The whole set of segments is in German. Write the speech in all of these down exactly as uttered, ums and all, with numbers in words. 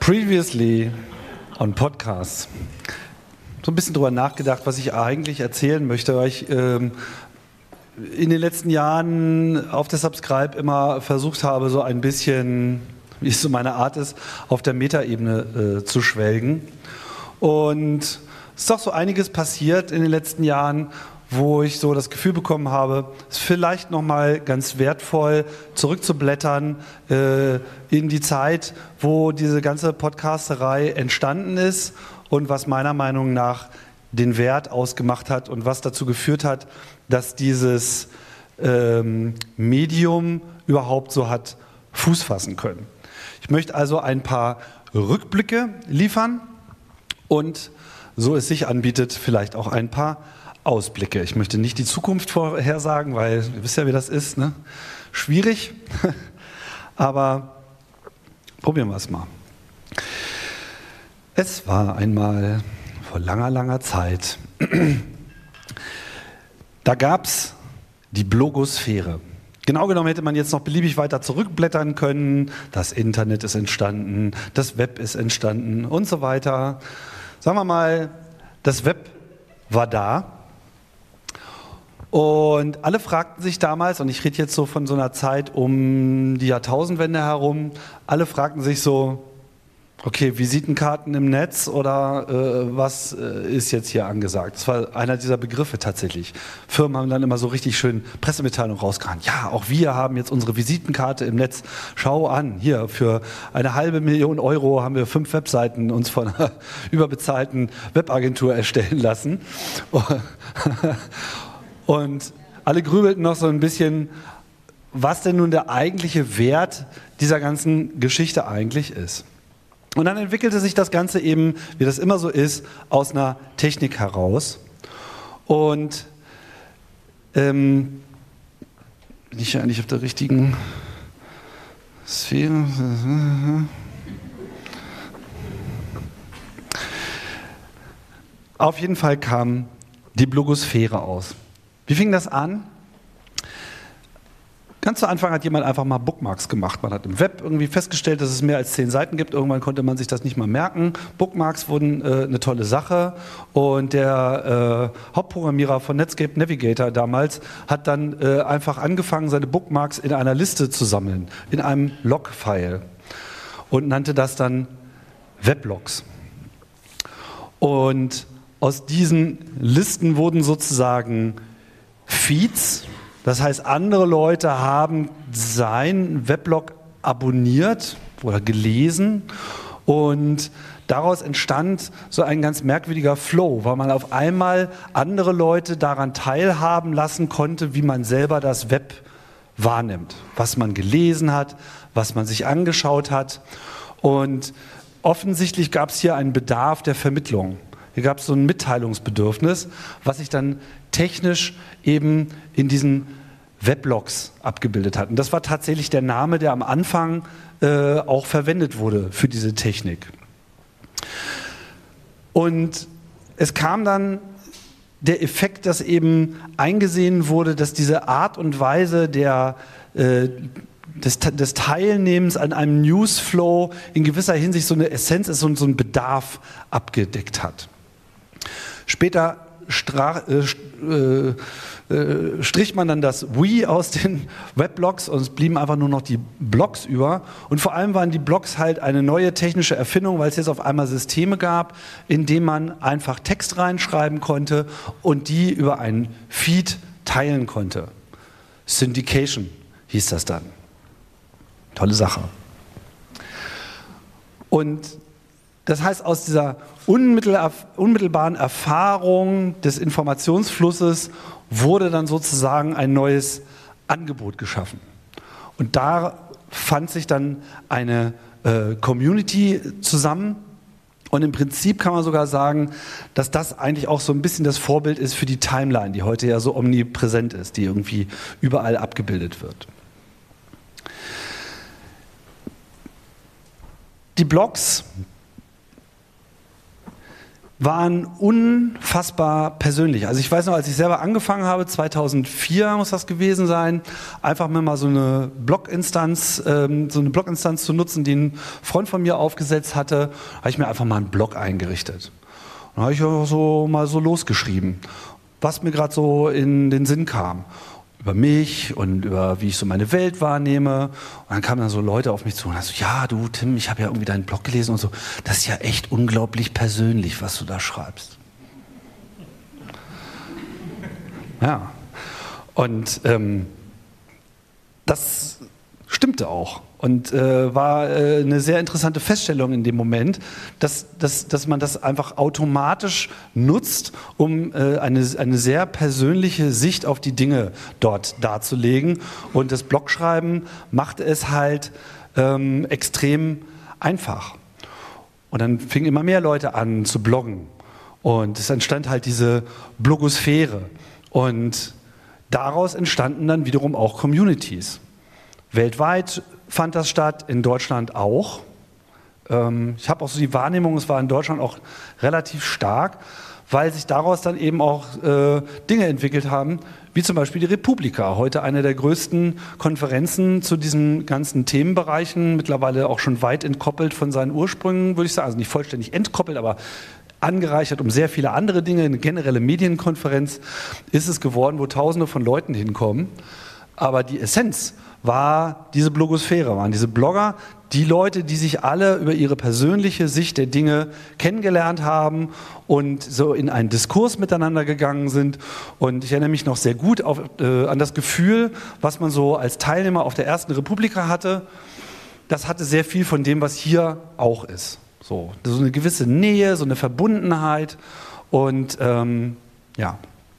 Previously on Podcasts. So ein bisschen drüber nachgedacht, was ich eigentlich erzählen möchte, weil ich ähm, in den letzten Jahren auf der Subscribe immer versucht habe, so ein bisschen, wie es so meine Art ist, auf der Metaebene äh, zu schwelgen. Und es ist doch so einiges passiert in den letzten Jahren, wo ich so das Gefühl bekommen habe, es ist vielleicht nochmal ganz wertvoll, zurückzublättern äh, in die Zeit, wo diese ganze Podcasterei entstanden ist und was meiner Meinung nach den Wert ausgemacht hat und was dazu geführt hat, dass dieses ähm, Medium überhaupt so hat Fuß fassen können. Ich möchte also ein paar Rückblicke liefern und, so es sich anbietet, vielleicht auch ein paar Ausblicke. Ich möchte nicht die Zukunft vorhersagen, weil ihr wisst ja, wie das ist, ne? Schwierig, aber probieren wir es mal. Es war einmal vor langer, langer Zeit, da gab es die Blogosphäre. Genau genommen hätte man jetzt noch beliebig weiter zurückblättern können. Das Internet ist entstanden, das Web ist entstanden und so weiter. Sagen wir mal, das Web war da. Und alle fragten sich damals, und ich rede jetzt so von so einer Zeit um die Jahrtausendwende herum, alle fragten sich so, okay, Visitenkarten im Netz oder äh, was äh, ist jetzt hier angesagt? Das war einer dieser Begriffe tatsächlich. Firmen haben dann immer so richtig schön Pressemitteilungen rausgehauen. Ja, auch wir haben jetzt unsere Visitenkarte im Netz. Schau an, hier für eine halbe Million Euro haben wir fünf Webseiten uns von einer überbezahlten Webagentur erstellen lassen. Und alle grübelten noch so ein bisschen, was denn nun der eigentliche Wert dieser ganzen Geschichte eigentlich ist. Und dann entwickelte sich das Ganze eben, wie das immer so ist, aus einer Technik heraus. Und ähm, bin ich eigentlich auf der richtigen Sphäre? Auf jeden Fall kam die Blogosphäre aus. Wie fing das an? Ganz zu Anfang hat jemand einfach mal Bookmarks gemacht. Man hat im Web irgendwie festgestellt, dass es mehr als zehn Seiten gibt. Irgendwann konnte man sich das nicht mal merken. Bookmarks wurden äh, eine tolle Sache. Und der äh, Hauptprogrammierer von Netscape Navigator damals hat dann äh, einfach angefangen, seine Bookmarks in einer Liste zu sammeln, in einem Log-File. Und nannte das dann Weblogs. Und aus diesen Listen wurden sozusagen Feeds. Das heißt, andere Leute haben sein Weblog abonniert oder gelesen und daraus entstand so ein ganz merkwürdiger Flow, weil man auf einmal andere Leute daran teilhaben lassen konnte, wie man selber das Web wahrnimmt, was man gelesen hat, was man sich angeschaut hat. Und offensichtlich gab es hier einen Bedarf der Vermittlung. Hier gab es so ein Mitteilungsbedürfnis, was sich dann technisch eben in diesen Weblogs abgebildet hat. Und das war tatsächlich der Name, der am Anfang äh, auch verwendet wurde für diese Technik. Und es kam dann der Effekt, dass eben eingesehen wurde, dass diese Art und Weise der äh, Des, des Teilnehmens an einem Newsflow in gewisser Hinsicht so eine Essenz ist und so einen Bedarf abgedeckt hat. Später stra- äh, äh, strich man dann das We aus den Weblogs und es blieben einfach nur noch die Blogs über. Und vor allem waren die Blogs halt eine neue technische Erfindung, weil es jetzt auf einmal Systeme gab, in denen man einfach Text reinschreiben konnte und die über einen Feed teilen konnte. Syndication hieß das dann. Tolle Sache. Und das heißt, aus dieser unmittelbaren Erfahrung des Informationsflusses wurde dann sozusagen ein neues Angebot geschaffen. Und da fand sich dann eine äh, Community zusammen. Und im Prinzip kann man sogar sagen, dass das eigentlich auch so ein bisschen das Vorbild ist für die Timeline, die heute ja so omnipräsent ist, die irgendwie überall abgebildet wird. Die Blogs waren unfassbar persönlich. Also ich weiß noch, als ich selber angefangen habe, zweitausendvier muss das gewesen sein, einfach mir mal so eine Blog-Instanz, ähm, so eine Blog-Instanz zu nutzen, die ein Freund von mir aufgesetzt hatte, habe ich mir einfach mal einen Blog eingerichtet. Und dann habe ich auch so mal so losgeschrieben, was mir gerade so in den Sinn kam. Über mich und über wie ich so meine Welt wahrnehme. Und dann kamen dann so Leute auf mich zu und haben so, ja du Tim, ich habe ja irgendwie deinen Blog gelesen und so. Das ist ja echt unglaublich persönlich, was du da schreibst. Ja. Und ähm, das stimmte auch. Und äh, war äh, eine sehr interessante Feststellung in dem Moment, dass, dass, dass man das einfach automatisch nutzt, um äh, eine, eine sehr persönliche Sicht auf die Dinge dort darzulegen. Und das Blogschreiben macht es halt ähm, extrem einfach. Und dann fingen immer mehr Leute an zu bloggen. Und es entstand halt diese Blogosphäre. Und daraus entstanden dann wiederum auch Communities. Weltweit fand das statt, in Deutschland auch. Ähm, ich habe auch so die Wahrnehmung, es war in Deutschland auch relativ stark, weil sich daraus dann eben auch äh, Dinge entwickelt haben, wie zum Beispiel die Republika, heute eine der größten Konferenzen zu diesen ganzen Themenbereichen, mittlerweile auch schon weit entkoppelt von seinen Ursprüngen, würde ich sagen, also nicht vollständig entkoppelt, aber angereichert um sehr viele andere Dinge, eine generelle Medienkonferenz ist es geworden, wo Tausende von Leuten hinkommen, aber die Essenz war diese Blogosphäre, waren diese Blogger, die Leute, die sich alle über ihre persönliche Sicht der Dinge kennengelernt haben und so in einen Diskurs miteinander gegangen sind. Und ich erinnere mich noch sehr gut auf, äh, an das Gefühl, was man so als Teilnehmer auf der ersten Republika hatte. Das hatte sehr viel von dem, was hier auch ist. So, so eine gewisse Nähe, so eine Verbundenheit und ähm, ja.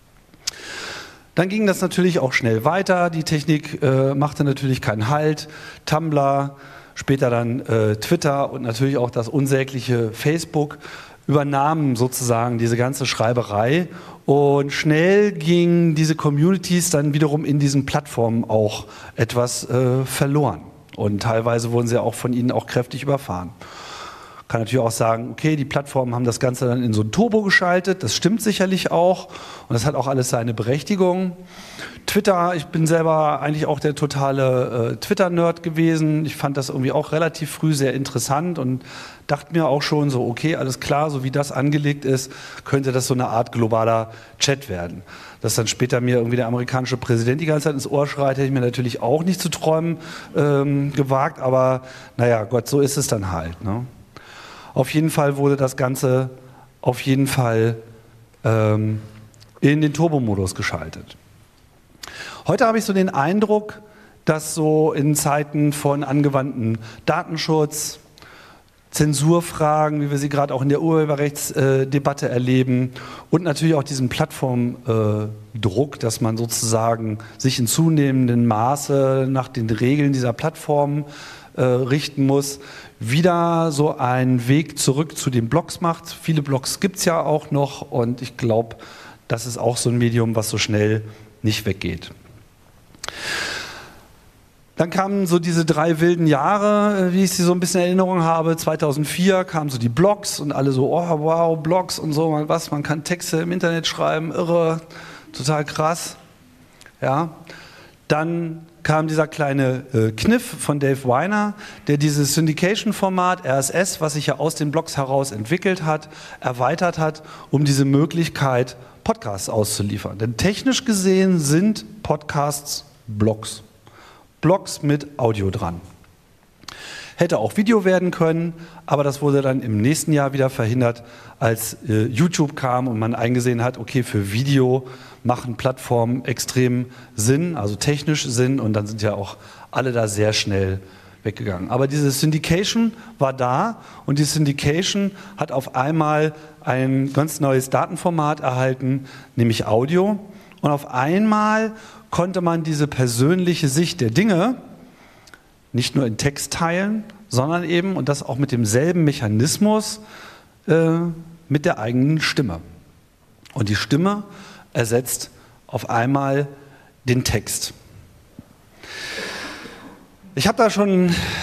Dann ging das natürlich auch schnell weiter. Die Technik äh, machte natürlich keinen Halt. Tumblr, später dann äh, Twitter und natürlich auch das unsägliche Facebook übernahmen sozusagen diese ganze Schreiberei. Und schnell gingen diese Communities dann wiederum in diesen Plattformen auch etwas äh, verloren. Und teilweise wurden sie auch von ihnen auch kräftig überfahren. Kann natürlich auch sagen, okay, die Plattformen haben das Ganze dann in so ein Turbo geschaltet, das stimmt sicherlich auch und das hat auch alles seine Berechtigung. Twitter, ich bin selber eigentlich auch der totale äh, Twitter-Nerd gewesen, ich fand das irgendwie auch relativ früh sehr interessant und dachte mir auch schon so, okay, alles klar, so wie das angelegt ist, könnte das so eine Art globaler Chat werden. Dass dann später mir irgendwie der amerikanische Präsident die ganze Zeit ins Ohr schreit, hätte ich mir natürlich auch nicht zu träumen ähm, gewagt, aber naja, Gott, so ist es dann halt, ne? Auf jeden Fall wurde das Ganze auf jeden Fall ähm, in den Turbo-Modus geschaltet. Heute habe ich so den Eindruck, dass so in Zeiten von angewandtem Datenschutz, Zensurfragen, wie wir sie gerade auch in der Urheberrechtsdebatte erleben und natürlich auch diesen Plattformdruck, dass man sozusagen sich in zunehmendem Maße nach den Regeln dieser Plattformen äh, richten muss, wieder so einen Weg zurück zu den Blogs macht. Viele Blogs gibt es ja auch noch und ich glaube, das ist auch so ein Medium, was so schnell nicht weggeht. Dann kamen so diese drei wilden Jahre, wie ich sie so ein bisschen in Erinnerung habe. zweitausendvier kamen so die Blogs und alle so, oh wow, Blogs und so, was, man kann Texte im Internet schreiben, irre, total krass. Ja. Dann kam dieser kleine äh, Kniff von Dave Winer, der dieses Syndication-Format R S S, was sich ja aus den Blogs heraus entwickelt hat, erweitert hat, um diese Möglichkeit, Podcasts auszuliefern. Denn technisch gesehen sind Podcasts Blogs. Blogs mit Audio dran. Hätte auch Video werden können, aber das wurde dann im nächsten Jahr wieder verhindert, als äh, YouTube kam und man eingesehen hat, okay, für Video machen Plattformen extrem Sinn, also technisch Sinn und dann sind ja auch alle da sehr schnell weggegangen. Aber diese Syndication war da und die Syndication hat auf einmal ein ganz neues Datenformat erhalten, nämlich Audio und auf einmal konnte man diese persönliche Sicht der Dinge nicht nur in Text teilen, sondern eben, und das auch mit demselben Mechanismus, äh, mit der eigenen Stimme. Und die Stimme ersetzt auf einmal den Text. Ich habe da schon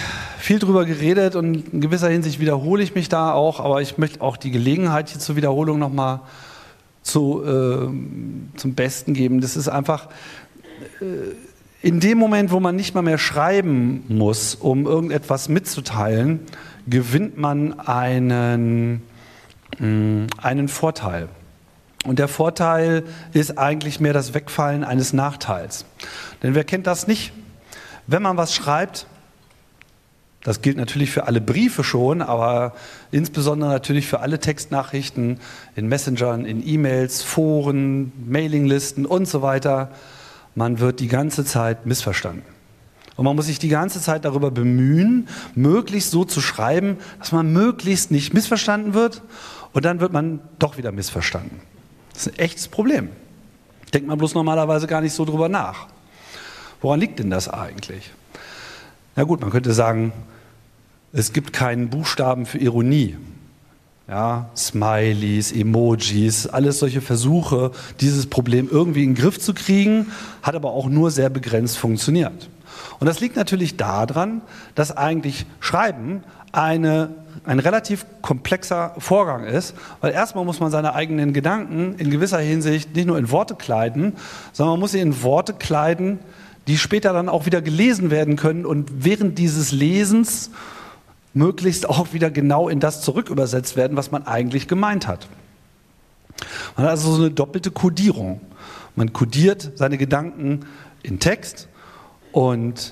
viel drüber geredet und in gewisser Hinsicht wiederhole ich mich da auch, aber ich möchte auch die Gelegenheit hier zur Wiederholung nochmal zu, äh, zum Besten geben. Das ist einfach äh, in dem Moment, wo man nicht mal mehr schreiben muss, um irgendetwas mitzuteilen, gewinnt man einen, mh, einen Vorteil. Und der Vorteil ist eigentlich mehr das Wegfallen eines Nachteils. Denn wer kennt das nicht? Wenn man was schreibt, das gilt natürlich für alle Briefe schon, aber insbesondere natürlich für alle Textnachrichten in Messengern, in E-Mails, Foren, Mailinglisten und so weiter, man wird die ganze Zeit missverstanden. Und man muss sich die ganze Zeit darüber bemühen, möglichst so zu schreiben, dass man möglichst nicht missverstanden wird und dann wird man doch wieder missverstanden. Das ist ein echtes Problem. Denkt man bloß normalerweise gar nicht so drüber nach. Woran liegt denn das eigentlich? Na gut, man könnte sagen, es gibt keinen Buchstaben für Ironie. Ja, Smileys, Emojis, alles solche Versuche, dieses Problem irgendwie in den Griff zu kriegen, hat aber auch nur sehr begrenzt funktioniert. Und das liegt natürlich daran, dass eigentlich Schreiben eine, ein relativ komplexer Vorgang ist, weil erstmal muss man seine eigenen Gedanken in gewisser Hinsicht nicht nur in Worte kleiden, sondern man muss sie in Worte kleiden, die später dann auch wieder gelesen werden können und während dieses Lesens möglichst auch wieder genau in das zurückübersetzt werden, was man eigentlich gemeint hat. Man hat also so eine doppelte Kodierung. Man kodiert seine Gedanken in Text und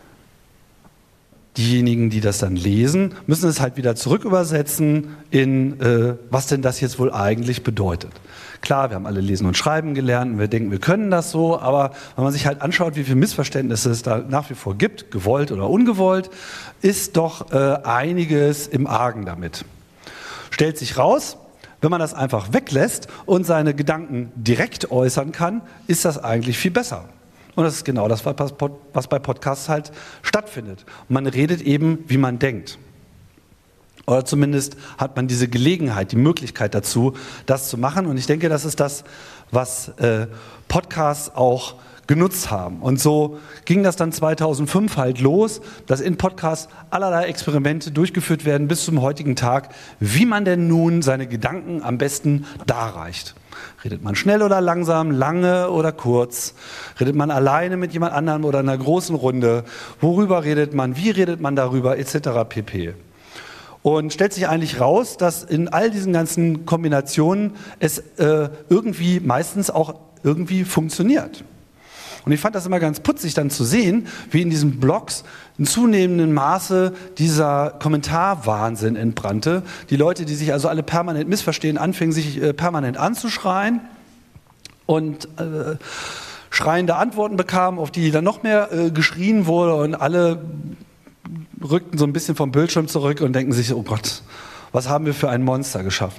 diejenigen, die das dann lesen, müssen es halt wieder zurückübersetzen in, äh, was denn das jetzt wohl eigentlich bedeutet. Klar, wir haben alle Lesen und Schreiben gelernt und wir denken, wir können das so, aber wenn man sich halt anschaut, wie viele Missverständnisse es da nach wie vor gibt, gewollt oder ungewollt, ist doch äh, einiges im Argen damit. Stellt sich raus, wenn man das einfach weglässt und seine Gedanken direkt äußern kann, ist das eigentlich viel besser. Und das ist genau das, was bei Podcasts halt stattfindet. Man redet eben, wie man denkt. Oder zumindest hat man diese Gelegenheit, die Möglichkeit dazu, das zu machen. Und ich denke, das ist das, was äh, Podcasts auch genutzt haben. Und so ging das dann zweitausendfünf halt los, dass in Podcasts allerlei Experimente durchgeführt werden bis zum heutigen Tag, wie man denn nun seine Gedanken am besten darreicht. Redet man schnell oder langsam, lange oder kurz? Redet man alleine mit jemand anderem oder in einer großen Runde? Worüber redet man? Wie redet man darüber? Etc. pp. Und stellt sich eigentlich raus, dass in all diesen ganzen Kombinationen es äh, irgendwie meistens auch irgendwie funktioniert. Und ich fand das immer ganz putzig dann zu sehen, wie in diesen Blogs in zunehmendem Maße dieser Kommentarwahnsinn entbrannte. Die Leute, die sich also alle permanent missverstehen, anfingen sich äh, permanent anzuschreien und äh, schreiende Antworten bekamen, auf die dann noch mehr äh, geschrien wurde und alle rückten so ein bisschen vom Bildschirm zurück und denken sich, oh Gott, was haben wir für ein Monster geschaffen?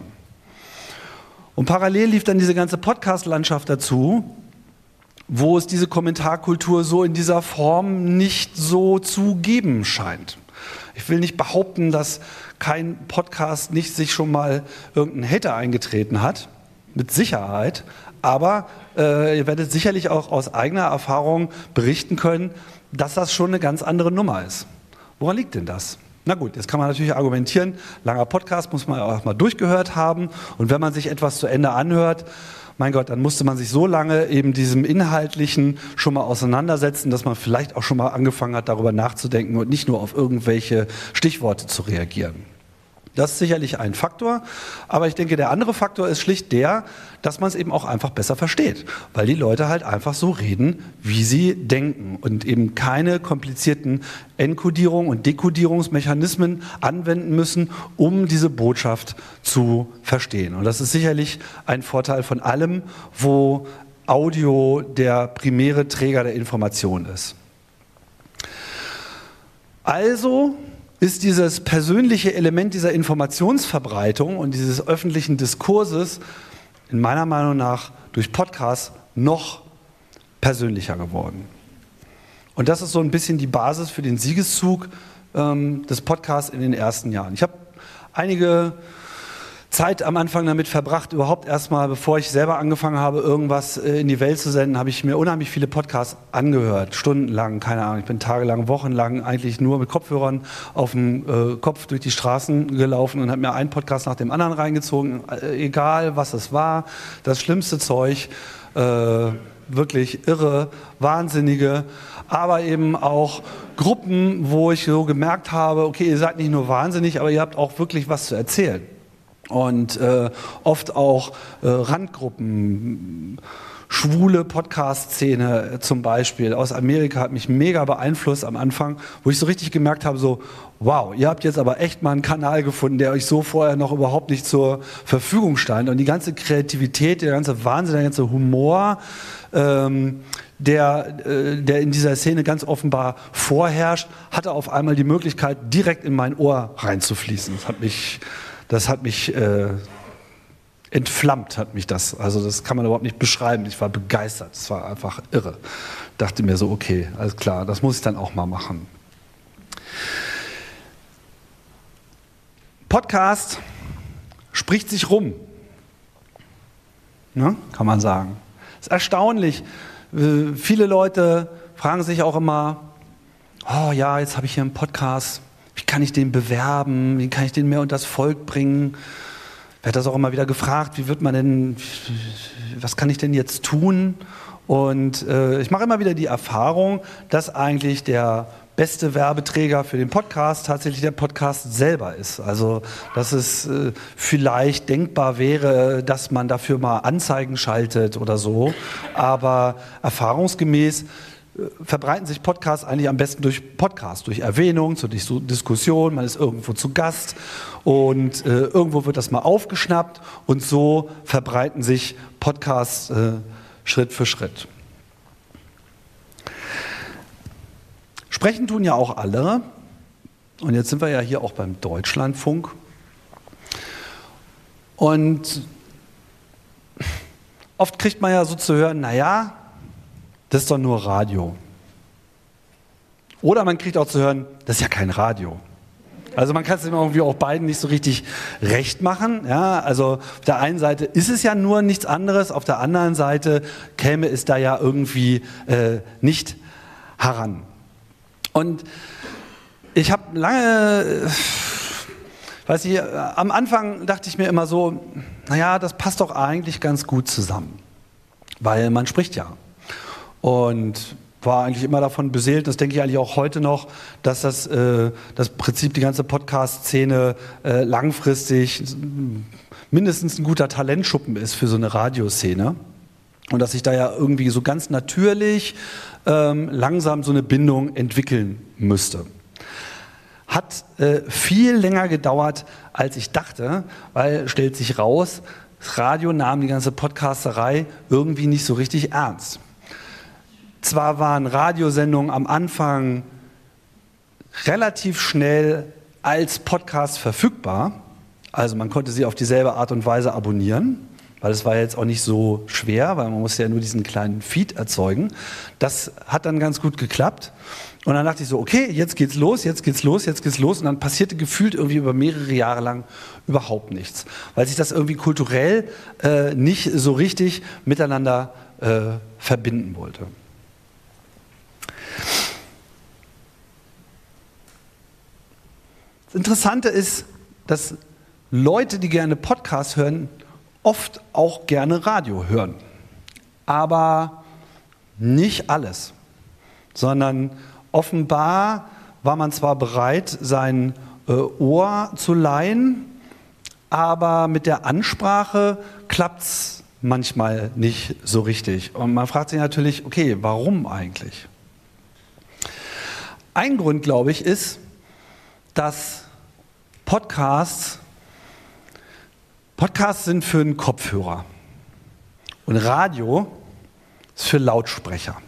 Und parallel lief dann diese ganze Podcast-Landschaft dazu, wo es diese Kommentarkultur so in dieser Form nicht so zu geben scheint. Ich will nicht behaupten, dass kein Podcast nicht sich schon mal irgendein Hater eingetreten hat, mit Sicherheit, aber äh, ihr werdet sicherlich auch aus eigener Erfahrung berichten können, dass das schon eine ganz andere Nummer ist. Woran liegt denn das? Na gut, jetzt kann man natürlich argumentieren, langer Podcast muss man auch mal durchgehört haben und wenn man sich etwas zu Ende anhört, mein Gott, dann musste man sich so lange eben diesem Inhaltlichen schon mal auseinandersetzen, dass man vielleicht auch schon mal angefangen hat, darüber nachzudenken und nicht nur auf irgendwelche Stichworte zu reagieren. Das ist sicherlich ein Faktor, aber ich denke, der andere Faktor ist schlicht der, dass man es eben auch einfach besser versteht, weil die Leute halt einfach so reden, wie sie denken und eben keine komplizierten Enkodierung- und Dekodierungsmechanismen anwenden müssen, um diese Botschaft zu verstehen. Und das ist sicherlich ein Vorteil von allem, wo Audio der primäre Träger der Information ist. Also ist dieses persönliche Element dieser Informationsverbreitung und dieses öffentlichen Diskurses in meiner Meinung nach durch Podcasts noch persönlicher geworden. Und das ist so ein bisschen die Basis für den Siegeszug ähm, des Podcasts in den ersten Jahren. Ich habe einige Zeit am Anfang damit verbracht, überhaupt erstmal, bevor ich selber angefangen habe, irgendwas in die Welt zu senden, habe ich mir unheimlich viele Podcasts angehört, stundenlang, keine Ahnung, ich bin tagelang, wochenlang eigentlich nur mit Kopfhörern auf dem äh, Kopf durch die Straßen gelaufen und habe mir einen Podcast nach dem anderen reingezogen, äh, egal was es war, das schlimmste Zeug, äh, wirklich irre, wahnsinnige, aber eben auch Gruppen, wo ich so gemerkt habe, okay, ihr seid nicht nur wahnsinnig, aber ihr habt auch wirklich was zu erzählen. Und äh, oft auch äh, Randgruppen, schwule Podcast-Szene zum Beispiel aus Amerika hat mich mega beeinflusst am Anfang, wo ich so richtig gemerkt habe, so wow, ihr habt jetzt aber echt mal einen Kanal gefunden, der euch so vorher noch überhaupt nicht zur Verfügung stand. Und die ganze Kreativität, der ganze Wahnsinn, der ganze Humor, ähm, der, äh, der in dieser Szene ganz offenbar vorherrscht, hatte auf einmal die Möglichkeit, direkt in mein Ohr reinzufließen. Das hat mich... Das hat mich äh, entflammt, hat mich das. Also das kann man überhaupt nicht beschreiben. Ich war begeistert. Es war einfach irre. Dachte mir so, okay, alles klar, das muss ich dann auch mal machen. Podcast spricht sich rum, ne? Kann man sagen. Das ist erstaunlich. Äh, viele Leute fragen sich auch immer, oh ja, jetzt habe ich hier einen Podcast. Wie kann ich den bewerben? Wie kann ich den mehr unter das Volk bringen? Wird das auch immer wieder gefragt, wie wird man denn, was kann ich denn jetzt tun? Und äh, ich mache immer wieder die Erfahrung, dass eigentlich der beste Werbeträger für den Podcast tatsächlich der Podcast selber ist. Also, dass es äh, vielleicht denkbar wäre, dass man dafür mal Anzeigen schaltet oder so. Aber erfahrungsgemäß verbreiten sich Podcasts eigentlich am besten durch Podcasts, durch Erwähnung, zur Dis- Diskussion, man ist irgendwo zu Gast und äh, irgendwo wird das mal aufgeschnappt und so verbreiten sich Podcasts äh, Schritt für Schritt. Sprechen tun ja auch alle und jetzt sind wir ja hier auch beim Deutschlandfunk und oft kriegt man ja so zu hören, naja, das ist doch nur Radio. Oder man kriegt auch zu hören, das ist ja kein Radio. Also man kann es irgendwie auch beiden nicht so richtig recht machen. Ja, also auf der einen Seite ist es ja nur nichts anderes, auf der anderen Seite käme es da ja irgendwie äh, nicht heran. Und ich habe lange, äh, weiß ich, äh, am Anfang dachte ich mir immer so, naja, das passt doch eigentlich ganz gut zusammen, weil man spricht ja. Und war eigentlich immer davon beseelt, das denke ich eigentlich auch heute noch, dass das, äh, das Prinzip, die ganze Podcast-Szene äh, langfristig mindestens ein guter Talentschuppen ist für so eine Radioszene. Und dass sich da ja irgendwie so ganz natürlich ähm, langsam so eine Bindung entwickeln müsste. Hat äh, viel länger gedauert, als ich dachte, weil, stellt sich raus, das Radio nahm die ganze Podcasterei irgendwie nicht so richtig ernst. Zwar waren Radiosendungen am Anfang relativ schnell als Podcast verfügbar, also man konnte sie auf dieselbe Art und Weise abonnieren, weil es war jetzt auch nicht so schwer, weil man musste ja nur diesen kleinen Feed erzeugen. Das hat dann ganz gut geklappt. Und dann dachte ich so, okay, jetzt geht's los, jetzt geht's los, jetzt geht's los. Und dann passierte gefühlt irgendwie über mehrere Jahre lang überhaupt nichts, weil sich das irgendwie kulturell äh, nicht so richtig miteinander äh, verbinden wollte. Das Interessante ist, dass Leute, die gerne Podcasts hören, oft auch gerne Radio hören. Aber nicht alles, sondern offenbar war man zwar bereit, sein äh, Ohr zu leihen, aber mit der Ansprache klappt es manchmal nicht so richtig. Und man fragt sich natürlich, okay, warum eigentlich? Ein Grund, glaube ich, ist, dass Podcasts, Podcasts sind für einen Kopfhörer und Radio ist für Lautsprecher.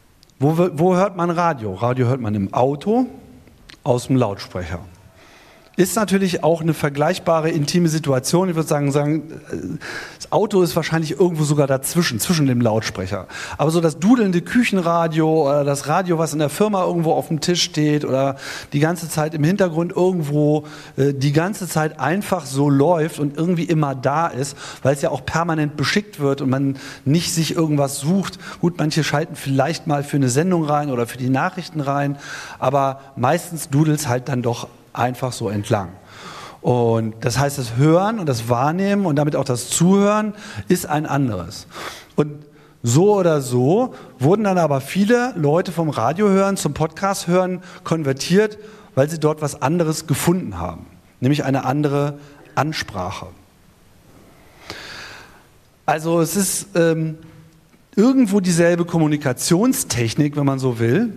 Wo, wo hört man Radio? Radio hört man im Auto aus dem Lautsprecher. ist natürlich auch eine vergleichbare intime Situation. Ich würde sagen, sagen, das Auto ist wahrscheinlich irgendwo sogar dazwischen, zwischen dem Lautsprecher. Aber so das dudelnde Küchenradio oder das Radio, was in der Firma irgendwo auf dem Tisch steht oder die ganze Zeit im Hintergrund irgendwo äh, die ganze Zeit einfach so läuft und irgendwie immer da ist, weil es ja auch permanent beschickt wird und man nicht sich irgendwas sucht. Gut, manche schalten vielleicht mal für eine Sendung rein oder für die Nachrichten rein, aber meistens dudelt es halt dann doch einfach so entlang. Und das heißt, das Hören und das Wahrnehmen und damit auch das Zuhören ist ein anderes. Und so oder so wurden dann aber viele Leute vom Radio hören zum Podcast hören konvertiert, weil sie dort was anderes gefunden haben, nämlich eine andere Ansprache. Also es ist ähm, irgendwo dieselbe Kommunikationstechnik, wenn man so will,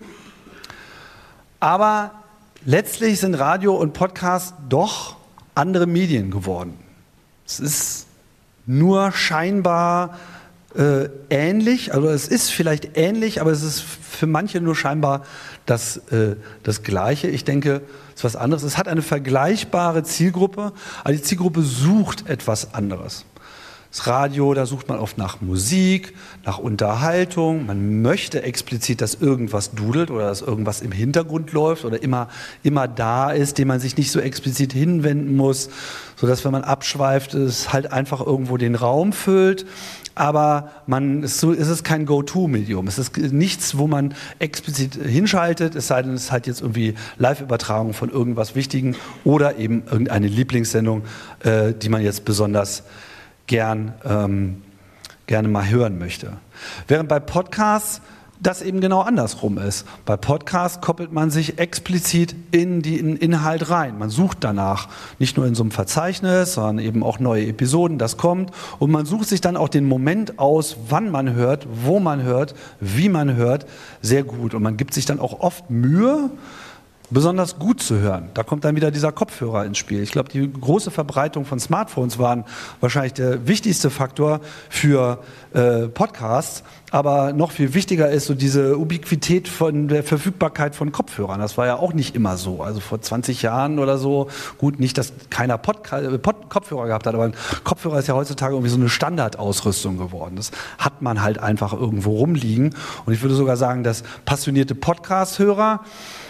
aber letztlich sind Radio und Podcast doch andere Medien geworden. Es ist nur scheinbar äh, ähnlich, also es ist vielleicht ähnlich, aber es ist für manche nur scheinbar das, äh, das Gleiche. Ich denke, es ist was anderes. Es hat eine vergleichbare Zielgruppe, aber die Zielgruppe sucht etwas anderes. Das Radio, da sucht man oft nach Musik, nach Unterhaltung. Man möchte explizit, dass irgendwas dudelt oder dass irgendwas im Hintergrund läuft oder immer, immer da ist, dem man sich nicht so explizit hinwenden muss, sodass, wenn man abschweift, es halt einfach irgendwo den Raum füllt. Aber man, es ist kein Go-To-Medium. Es ist nichts, wo man explizit hinschaltet, es sei denn, es ist halt jetzt irgendwie Live-Übertragung von irgendwas Wichtigen oder eben irgendeine Lieblingssendung, äh, die man jetzt besonders gern, ähm, gerne mal hören möchte. Während bei Podcasts das eben genau andersrum ist. Bei Podcasts koppelt man sich explizit in den Inhalt rein. Man sucht danach, nicht nur in so einem Verzeichnis, sondern eben auch neue Episoden, das kommt. Und man sucht sich dann auch den Moment aus, wann man hört, wo man hört, wie man hört, sehr gut. Und man gibt sich dann auch oft Mühe, besonders gut zu hören. Da kommt dann wieder dieser Kopfhörer ins Spiel. Ich glaube, die große Verbreitung von Smartphones waren wahrscheinlich der wichtigste Faktor für äh, Podcasts. Aber noch viel wichtiger ist so diese Ubiquität von der Verfügbarkeit von Kopfhörern. Das war ja auch nicht immer so. Also vor zwanzig Jahren oder so, gut, nicht, dass keiner Podca- Pod- Kopfhörer gehabt hat, aber ein Kopfhörer ist ja heutzutage irgendwie so eine Standardausrüstung geworden. Das hat man halt einfach irgendwo rumliegen. Und ich würde sogar sagen, dass passionierte Podcast-Hörer,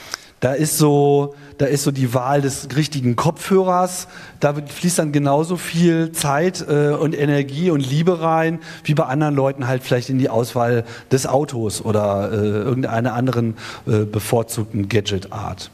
Da ist so, da ist so die Wahl des richtigen Kopfhörers, da fließt dann genauso viel Zeit äh, und Energie und Liebe rein, wie bei anderen Leuten halt vielleicht in die Auswahl des Autos oder äh, irgendeiner anderen äh, bevorzugten Gadget-Art.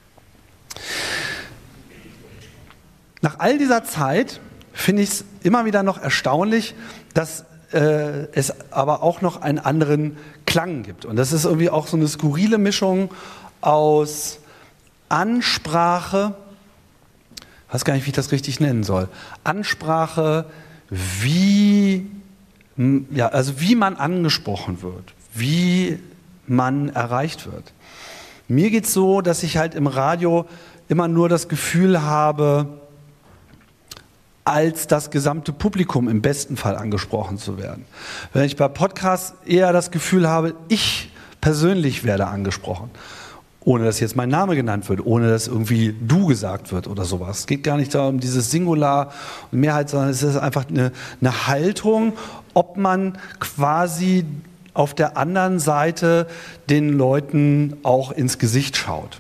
Nach all dieser Zeit finde ich es immer wieder noch erstaunlich, dass äh, es aber auch noch einen anderen Klang gibt. Und das ist irgendwie auch so eine skurrile Mischung aus Ansprache, ich weiß gar nicht, wie ich das richtig nennen soll, Ansprache, wie, ja, also wie man angesprochen wird, wie man erreicht wird. Mir geht es so, dass ich halt im Radio immer nur das Gefühl habe, als das gesamte Publikum im besten Fall angesprochen zu werden. Wenn ich bei Podcasts eher das Gefühl habe, ich persönlich werde angesprochen. Ohne dass jetzt mein Name genannt wird, ohne dass irgendwie du gesagt wird oder sowas. Es geht gar nicht darum, dieses Singular und Mehrheit, sondern es ist einfach eine, eine Haltung, ob man quasi auf der anderen Seite den Leuten auch ins Gesicht schaut.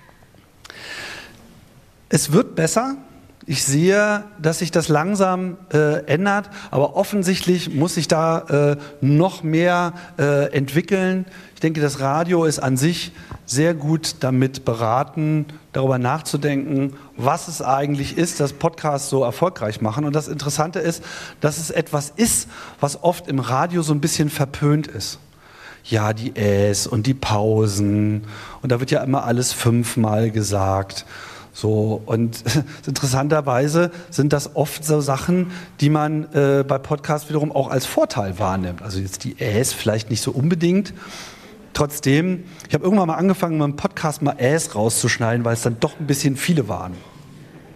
Es wird besser. Ich sehe, dass sich das langsam äh, ändert, aber offensichtlich muss sich da äh, noch mehr äh, entwickeln. Ich denke, das Radio ist an sich sehr gut damit beraten, darüber nachzudenken, was es eigentlich ist, das Podcasts so erfolgreich machen. Und das Interessante ist, dass es etwas ist, was oft im Radio so ein bisschen verpönt ist. Ja, die Äs und die Pausen und da wird ja immer alles fünfmal gesagt. So, und interessanterweise sind das oft so Sachen, die man äh, bei Podcasts wiederum auch als Vorteil wahrnimmt. Also jetzt die Äs vielleicht nicht so unbedingt. Trotzdem, ich habe irgendwann mal angefangen, mit dem Podcast mal Äs rauszuschneiden, weil es dann doch ein bisschen viele waren.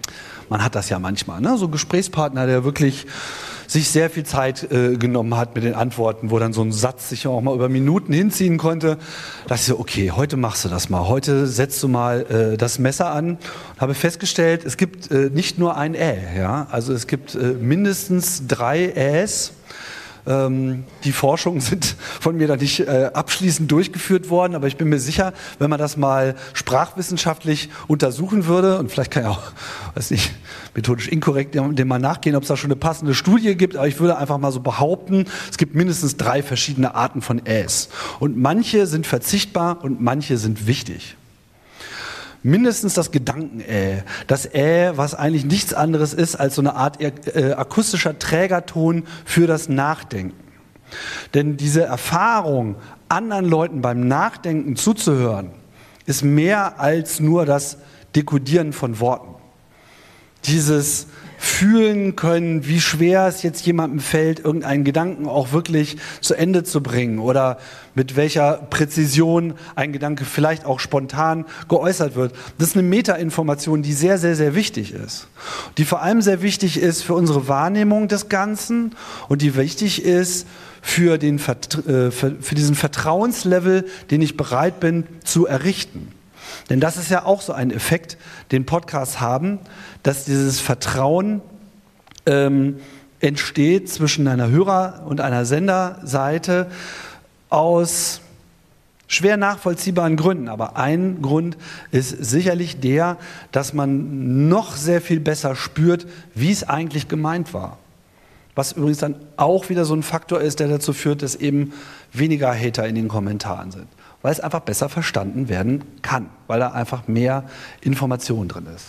Man hat das ja manchmal, ne? So ein Gesprächspartner, der wirklich sich sehr viel Zeit äh, genommen hat mit den Antworten, wo dann so ein Satz sich auch mal über Minuten hinziehen konnte. Da dachte ich so, okay, heute machst du das mal. Heute setzt du mal äh, das Messer an. Habe festgestellt, es gibt äh, nicht nur ein Ä. Ja? Also es gibt äh, mindestens drei Äs. Ähm, die Forschungen sind von mir da nicht äh, abschließend durchgeführt worden, aber ich bin mir sicher, wenn man das mal sprachwissenschaftlich untersuchen würde, und vielleicht kann ja auch, weiß nicht, methodisch inkorrekt dem mal nachgehen, ob es da schon eine passende Studie gibt, aber ich würde einfach mal so behaupten, es gibt mindestens drei verschiedene Arten von Äs. Und manche sind verzichtbar und manche sind wichtig. Mindestens das Gedanken-Ä, das Ä, was eigentlich nichts anderes ist als so eine Art äh, akustischer Trägerton für das Nachdenken. Denn diese Erfahrung, anderen Leuten beim Nachdenken zuzuhören, ist mehr als nur das Dekodieren von Worten. Dieses fühlen können, wie schwer es jetzt jemandem fällt, irgendeinen Gedanken auch wirklich zu Ende zu bringen oder mit welcher Präzision ein Gedanke vielleicht auch spontan geäußert wird. Das ist eine Metainformation, die sehr, sehr, sehr wichtig ist. Die vor allem sehr wichtig ist für unsere Wahrnehmung des Ganzen und die wichtig ist für, den, für diesen Vertrauenslevel, den ich bereit bin zu errichten. Denn das ist ja auch so ein Effekt, den Podcasts haben, dass dieses Vertrauen ähm, entsteht zwischen einer Hörer- und einer Senderseite aus schwer nachvollziehbaren Gründen. Aber ein Grund ist sicherlich der, dass man noch sehr viel besser spürt, wie es eigentlich gemeint war. Was übrigens dann auch wieder so ein Faktor ist, der dazu führt, dass eben weniger Hater in den Kommentaren sind. Weil es einfach besser verstanden werden kann, weil da einfach mehr Information drin ist.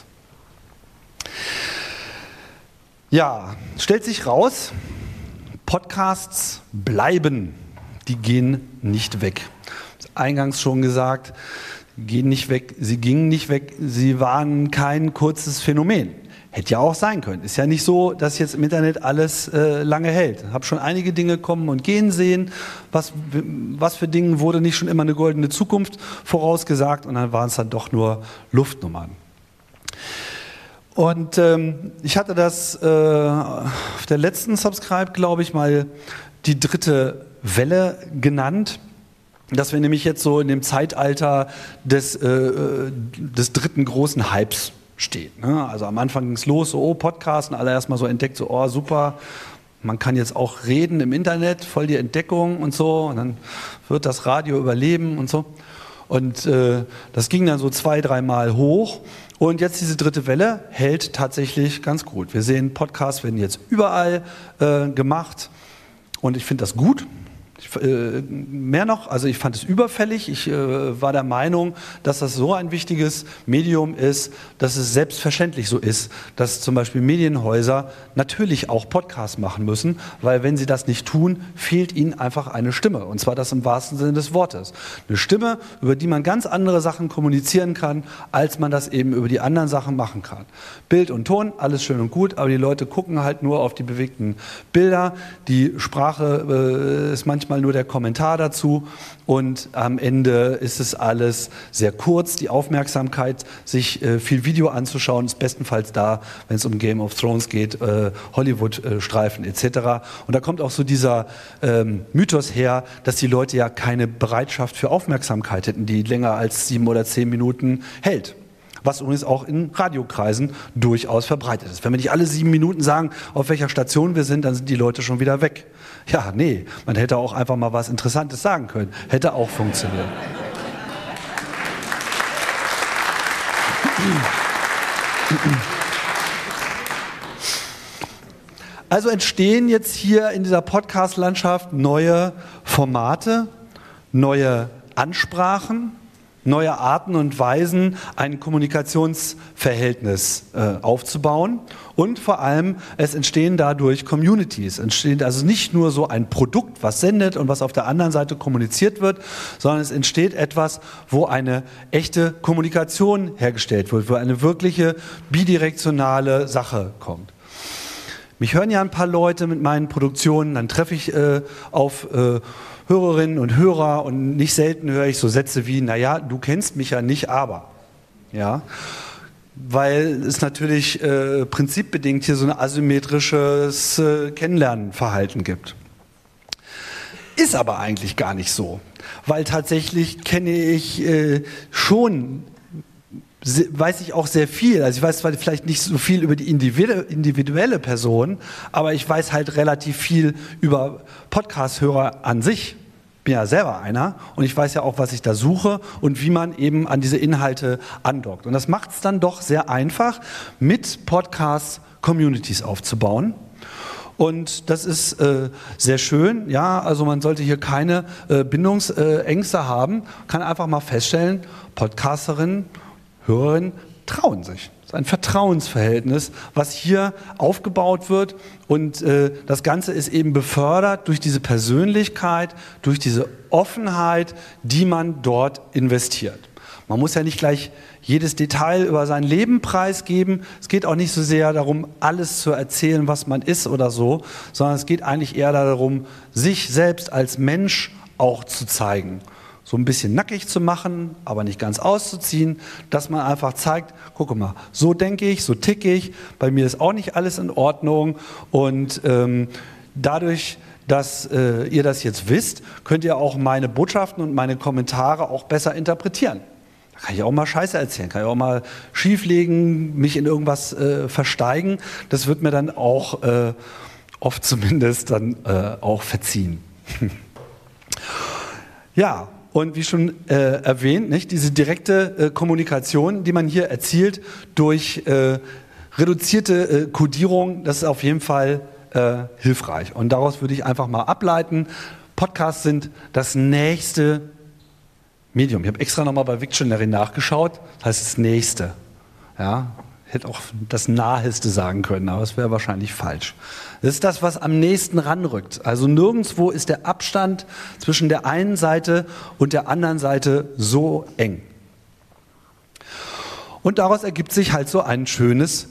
Ja, stellt sich raus, Podcasts bleiben, die gehen nicht weg. Ich habe eingangs schon gesagt, gehen nicht weg, sie gingen nicht weg, sie waren kein kurzes Phänomen. Hätte ja auch sein können. Ist ja nicht so, dass jetzt im Internet alles äh, lange hält. Ich habe schon einige Dinge kommen und gehen sehen. Was, was für Dinge wurde nicht schon immer eine goldene Zukunft vorausgesagt und dann waren es dann doch nur Luftnummern. Und ähm, ich hatte das äh, auf der letzten Subscribe, glaube ich, mal die dritte Welle genannt. Dass wir nämlich jetzt so in dem Zeitalter des, äh, des dritten großen Hypes steht. Ne? Also am Anfang ging es los, so, oh, Podcast, und alle erstmal so entdeckt, so, oh, super, man kann jetzt auch reden im Internet, voll die Entdeckung und so, und dann wird das Radio überleben und so. Und äh, das ging dann so zwei, dreimal hoch. Und jetzt diese dritte Welle hält tatsächlich ganz gut. Wir sehen, Podcasts werden jetzt überall äh, gemacht und ich finde das gut. Ich, äh, mehr noch, also ich fand es überfällig. Ich äh, war der Meinung, dass das so ein wichtiges Medium ist, dass es selbstverständlich so ist, dass zum Beispiel Medienhäuser natürlich auch Podcasts machen müssen, weil wenn sie das nicht tun, fehlt ihnen einfach eine Stimme. Und zwar das im wahrsten Sinne des Wortes. Eine Stimme, über die man ganz andere Sachen kommunizieren kann, als man das eben über die anderen Sachen machen kann. Bild und Ton, alles schön und gut, aber die Leute gucken halt nur auf die bewegten Bilder. Die Sprache äh, ist manchmal Manchmal nur der Kommentar dazu und am Ende ist es alles sehr kurz. Die Aufmerksamkeit, sich äh, viel Video anzuschauen, ist bestenfalls da, wenn es um Game of Thrones geht, äh, Hollywood-Streifen et cetera. Und da kommt auch so dieser ähm, Mythos her, dass die Leute ja keine Bereitschaft für Aufmerksamkeit hätten, die länger als sieben oder zehn Minuten hält. Was übrigens auch in Radiokreisen durchaus verbreitet ist. Wenn wir nicht alle sieben Minuten sagen, auf welcher Station wir sind, dann sind die Leute schon wieder weg. Ja, nee, man hätte auch einfach mal was Interessantes sagen können. Hätte auch funktioniert. Also entstehen jetzt hier in dieser Podcast-Landschaft neue Formate, neue Ansprachen, neue Arten und Weisen, ein Kommunikationsverhältnis äh, aufzubauen. Und vor allem, es entstehen dadurch Communities. Entsteht also nicht nur so ein Produkt, was sendet und was auf der anderen Seite kommuniziert wird, sondern es entsteht etwas, wo eine echte Kommunikation hergestellt wird, wo eine wirkliche bidirektionale Sache kommt. Mich hören ja ein paar Leute mit meinen Produktionen, dann treffe ich äh, auf äh, Hörerinnen und Hörer und nicht selten höre ich so Sätze wie, naja, du kennst mich ja nicht, aber. Ja. weil es natürlich äh, prinzipbedingt hier so ein asymmetrisches äh, Kennenlernverhalten gibt. Ist aber eigentlich gar nicht so, weil tatsächlich kenne ich äh, schon, se- weiß ich auch sehr viel, also ich weiß zwar vielleicht nicht so viel über die individu- individuelle Person, aber ich weiß halt relativ viel über Podcast-Hörer an sich. Ich bin ja selber einer und ich weiß ja auch, was ich da suche und wie man eben an diese Inhalte andockt. Und das macht es dann doch sehr einfach, mit Podcasts Communities aufzubauen. Und das ist äh, sehr schön, ja, also man sollte hier keine äh, Bindungsängste haben, kann einfach mal feststellen, Podcasterinnen, Hörerinnen trauen sich. Das ist ein Vertrauensverhältnis, was hier aufgebaut wird und äh, das Ganze ist eben befördert durch diese Persönlichkeit, durch diese Offenheit, die man dort investiert. Man muss ja nicht gleich jedes Detail über sein Leben preisgeben. Es geht auch nicht so sehr darum, alles zu erzählen, was man ist oder so, sondern es geht eigentlich eher darum, sich selbst als Mensch auch zu zeigen. So ein bisschen nackig zu machen, aber nicht ganz auszuziehen, dass man einfach zeigt, guck mal, so denke ich, so ticke ich, bei mir ist auch nicht alles in Ordnung und ähm, dadurch, dass äh, ihr das jetzt wisst, könnt ihr auch meine Botschaften und meine Kommentare auch besser interpretieren. Da kann ich auch mal Scheiße erzählen, kann ich auch mal schieflegen, mich in irgendwas äh, versteigen. Das wird mir dann auch äh, oft zumindest dann äh, auch verziehen. Ja, und wie schon äh, erwähnt, nicht, diese direkte äh, Kommunikation, die man hier erzielt durch äh, reduzierte äh, Kodierung, das ist auf jeden Fall äh, hilfreich. Und daraus würde ich einfach mal ableiten, Podcasts sind das nächste Medium. Ich habe extra nochmal bei Wiktionary nachgeschaut, das heißt das Nächste. Ja, hätte auch das Naheste sagen können, aber es wäre wahrscheinlich falsch. Das ist das, was am nächsten ranrückt. Also nirgendwo ist der Abstand zwischen der einen Seite und der anderen Seite so eng. Und daraus ergibt sich halt so ein schönes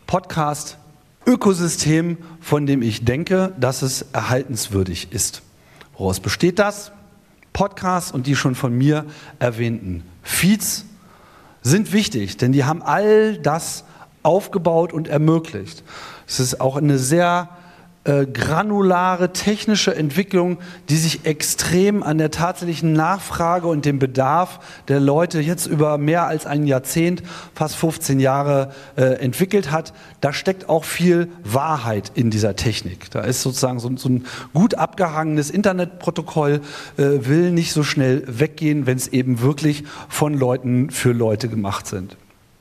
Podcast-Ökosystem, von dem ich denke, dass es erhaltenswürdig ist. Woraus besteht das? Podcasts und die schon von mir erwähnten Feeds sind wichtig, denn die haben all das aufgebaut und ermöglicht. Es ist auch eine sehr äh, granulare technische Entwicklung, die sich extrem an der tatsächlichen Nachfrage und dem Bedarf der Leute jetzt über mehr als ein Jahrzehnt, fast fünfzehn Jahre äh, entwickelt hat. Da steckt auch viel Wahrheit in dieser Technik. Da ist sozusagen so, so ein gut abgehangenes Internetprotokoll, äh, will nicht so schnell weggehen, wenn es eben wirklich von Leuten für Leute gemacht sind.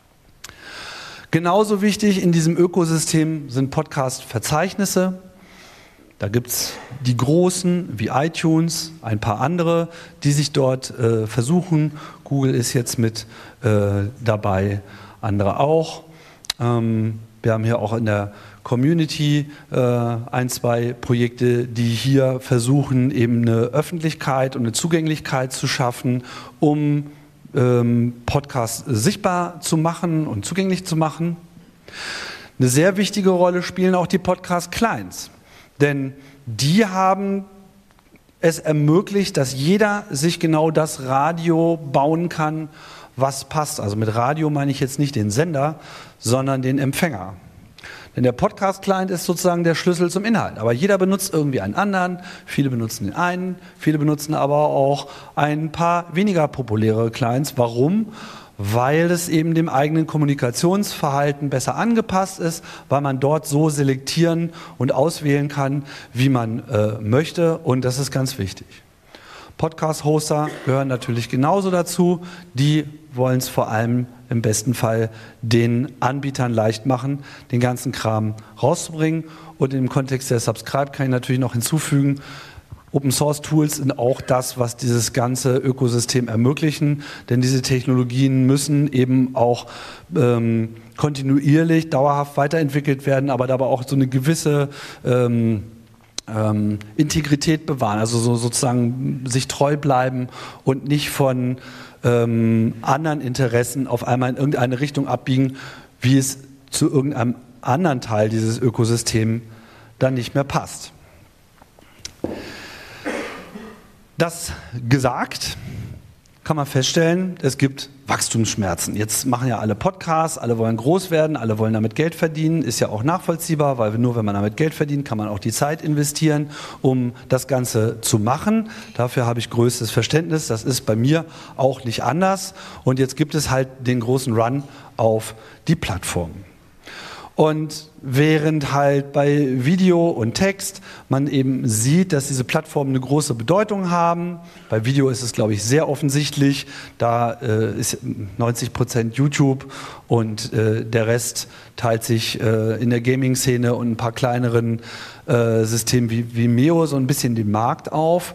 Genauso wichtig in diesem Ökosystem sind Podcast-Verzeichnisse. Da gibt es die großen wie iTunes, ein paar andere, die sich dort äh, versuchen. Google ist jetzt mit äh, dabei, andere auch. Ähm, wir haben hier auch in der Community äh, ein, zwei Projekte, die hier versuchen, eben eine Öffentlichkeit und eine Zugänglichkeit zu schaffen, um ähm, Podcasts sichtbar zu machen und zugänglich zu machen. Eine sehr wichtige Rolle spielen auch die Podcast-Clients. Denn die haben es ermöglicht, dass jeder sich genau das Radio bauen kann, was passt. Also mit Radio meine ich jetzt nicht den Sender, sondern den Empfänger. Denn der Podcast-Client ist sozusagen der Schlüssel zum Inhalt. Aber jeder benutzt irgendwie einen anderen. Viele benutzen den einen, viele benutzen aber auch ein paar weniger populäre Clients. Warum? Weil es eben dem eigenen Kommunikationsverhalten besser angepasst ist, weil man dort so selektieren und auswählen kann, wie man äh, möchte. Und das ist ganz wichtig. Podcast-Hoster gehören natürlich genauso dazu. Die wollen es vor allem im besten Fall den Anbietern leicht machen, den ganzen Kram rauszubringen. Und im Kontext der Subscribe kann ich natürlich noch hinzufügen, Open-Source-Tools sind auch das, was dieses ganze Ökosystem ermöglichen, denn diese Technologien müssen eben auch ähm, kontinuierlich, dauerhaft weiterentwickelt werden, aber dabei auch so eine gewisse ähm, ähm, Integrität bewahren, also so sozusagen sich treu bleiben und nicht von ähm, anderen Interessen auf einmal in irgendeine Richtung abbiegen, wie es zu irgendeinem anderen Teil dieses Ökosystems dann nicht mehr passt. Das gesagt, kann man feststellen, es gibt Wachstumsschmerzen. Jetzt machen ja alle Podcasts, alle wollen groß werden, alle wollen damit Geld verdienen, ist ja auch nachvollziehbar, weil nur wenn man damit Geld verdient, kann man auch die Zeit investieren, um das Ganze zu machen. Dafür habe ich größtes Verständnis, das ist bei mir auch nicht anders. Und jetzt gibt es halt den großen Run auf die Plattformen. Und während halt bei Video und Text man eben sieht, dass diese Plattformen eine große Bedeutung haben, bei Video ist es, glaube ich, sehr offensichtlich, da äh, ist neunzig Prozent YouTube und äh, der Rest teilt sich äh, in der Gaming-Szene und ein paar kleineren äh, Systemen wie Vimeo so ein bisschen den Markt auf.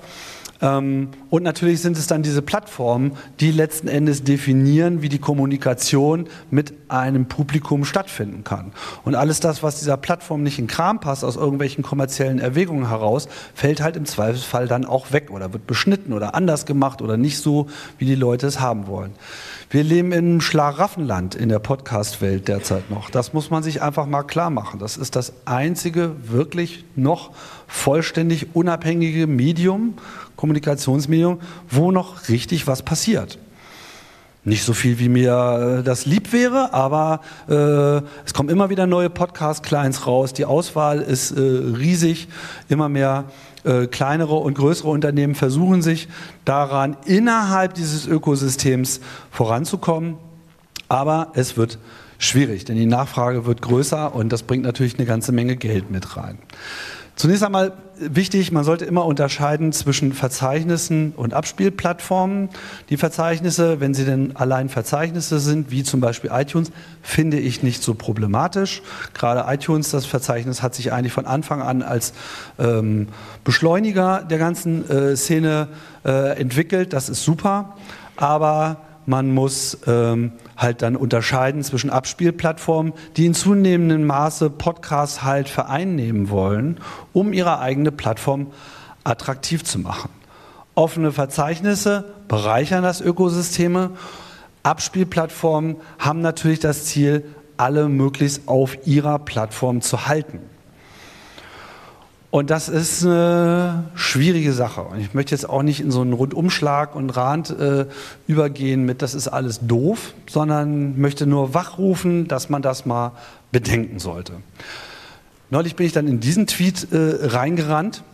Und natürlich sind es dann diese Plattformen, die letzten Endes definieren, wie die Kommunikation mit einem Publikum stattfinden kann. Und alles das, was dieser Plattform nicht in Kram passt, aus irgendwelchen kommerziellen Erwägungen heraus, fällt halt im Zweifelsfall dann auch weg oder wird beschnitten oder anders gemacht oder nicht so, wie die Leute es haben wollen. Wir leben in einem Schlaraffenland in der Podcast-Welt derzeit noch. Das muss man sich einfach mal klar machen. Das ist das einzige wirklich noch vollständig unabhängige Medium, Kommunikationsmedium, wo noch richtig was passiert. Nicht so viel, wie mir das lieb wäre, aber äh, es kommen immer wieder neue Podcast-Clients raus. Die Auswahl ist äh, riesig. Immer mehr äh, kleinere und größere Unternehmen versuchen sich daran, innerhalb dieses Ökosystems voranzukommen. Aber es wird schwierig, denn die Nachfrage wird größer und das bringt natürlich eine ganze Menge Geld mit rein. Zunächst einmal wichtig, man sollte immer unterscheiden zwischen Verzeichnissen und Abspielplattformen. Die Verzeichnisse, wenn sie denn allein Verzeichnisse sind, wie zum Beispiel iTunes, finde ich nicht so problematisch. Gerade iTunes, das Verzeichnis, hat sich eigentlich von Anfang an als ähm, Beschleuniger der ganzen äh, Szene äh, entwickelt. Das ist super, aber man muss ähm, halt dann unterscheiden zwischen Abspielplattformen, die in zunehmendem Maße Podcasts halt vereinnehmen wollen, um ihre eigene Plattform attraktiv zu machen. Offene Verzeichnisse bereichern das Ökosysteme. Abspielplattformen haben natürlich das Ziel, alle möglichst auf ihrer Plattform zu halten. Und das ist eine schwierige Sache. Und ich möchte jetzt auch nicht in so einen Rundumschlag und Rand äh, übergehen mit, das ist alles doof, sondern möchte nur wachrufen, dass man das mal bedenken sollte. Neulich bin ich dann in diesen Tweet äh, reingerannt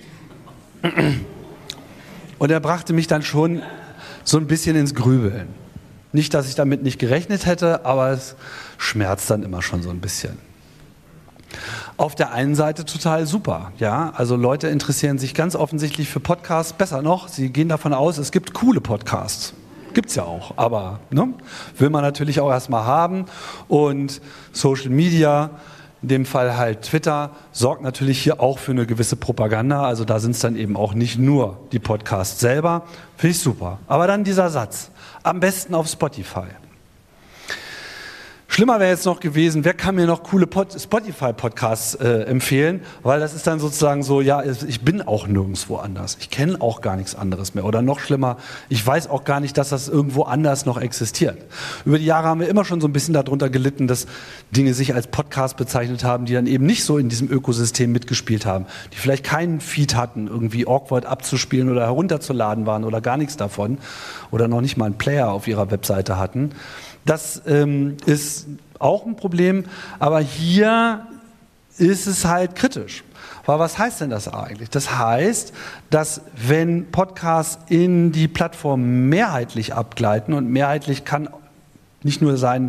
und er brachte mich dann schon so ein bisschen ins Grübeln. Nicht, dass ich damit nicht gerechnet hätte, aber es schmerzt dann immer schon so ein bisschen. Auf der einen Seite total super, ja, also Leute interessieren sich ganz offensichtlich für Podcasts, besser noch, sie gehen davon aus, es gibt coole Podcasts, gibt's ja auch, aber ne, will man natürlich auch erstmal haben und Social Media, in dem Fall halt Twitter, sorgt natürlich hier auch für eine gewisse Propaganda, also da sind es dann eben auch nicht nur die Podcasts selber, finde ich super, aber dann dieser Satz, am besten auf Spotify. Schlimmer wäre jetzt noch gewesen, wer kann mir noch coole Spotify-Podcasts äh, empfehlen, weil das ist dann sozusagen so, ja, ich bin auch nirgendwo anders, ich kenne auch gar nichts anderes mehr oder noch schlimmer, ich weiß auch gar nicht, dass das irgendwo anders noch existiert. Über die Jahre haben wir immer schon so ein bisschen darunter gelitten, dass Dinge sich als Podcast bezeichnet haben, die dann eben nicht so in diesem Ökosystem mitgespielt haben, die vielleicht keinen Feed hatten, irgendwie awkward abzuspielen oder herunterzuladen waren oder gar nichts davon oder noch nicht mal einen Player auf ihrer Webseite hatten. Das ähm, ist auch ein Problem, aber hier ist es halt kritisch. Weil was heißt denn das eigentlich? Das heißt, dass wenn Podcasts in die Plattform mehrheitlich abgleiten, und mehrheitlich kann nicht nur sein